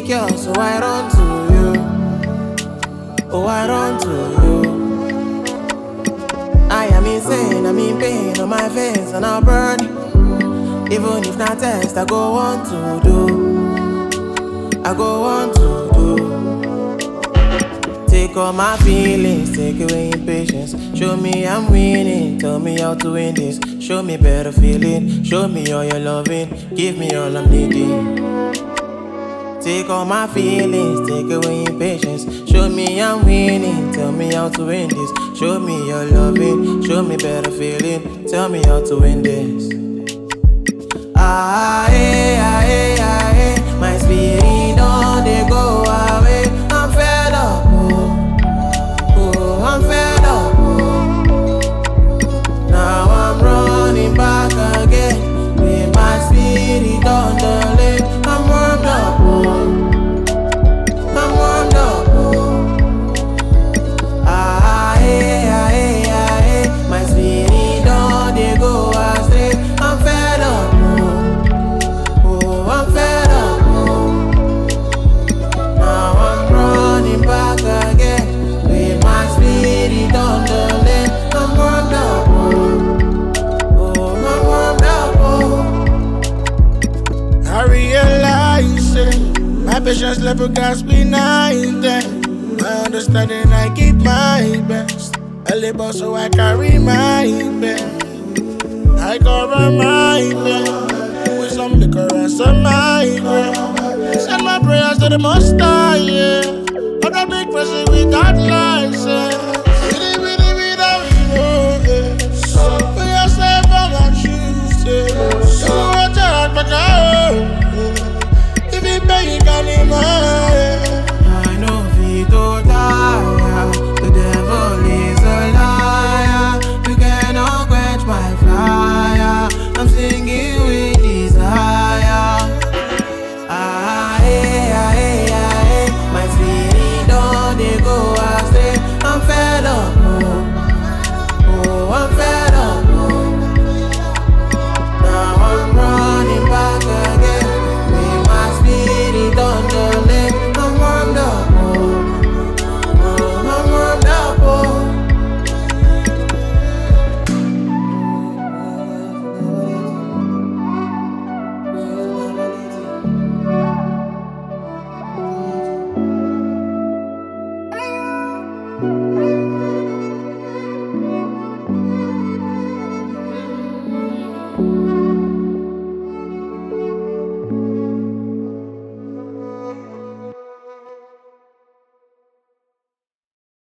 insecure, so I run to you. Oh, I run to you. I am insane, I'm in pain on my face, and I'll burn it. Even if not test, I go on to do. I go on to do. Take all my feelings, take away impatience. Show me I'm winning, tell me how to win this. Show me better feeling, show me all your loving. Give me all I'm needing. Take all my feelings, take away impatience. Show me I'm winning, tell me how to win this. Show me your loving, show me better feeling. Tell me how to win this. Ah, eh, ah, eh, ah, eh. My spirit don't they go away. I'm fed up, oh, oh, I'm fed up, oh. Now I'm running back again with my spirit on the lane. I'm warmed up, oh, I'm warmed up, oh. Ah, eh, ah, eh, ah, eh. My spirit don't they go astray. I'm fed up. I'm fed up, oh. Now I'm running back again with my spirit on the lane. I'm warmed up, oh, oh, I'm warmed up, oh. I realize it, my patience level got me nine then. My understanding, I give my best. I labor so I carry my bed. I cover my bed with some liquor and some my bread. Send my prayers to the Most High, yeah.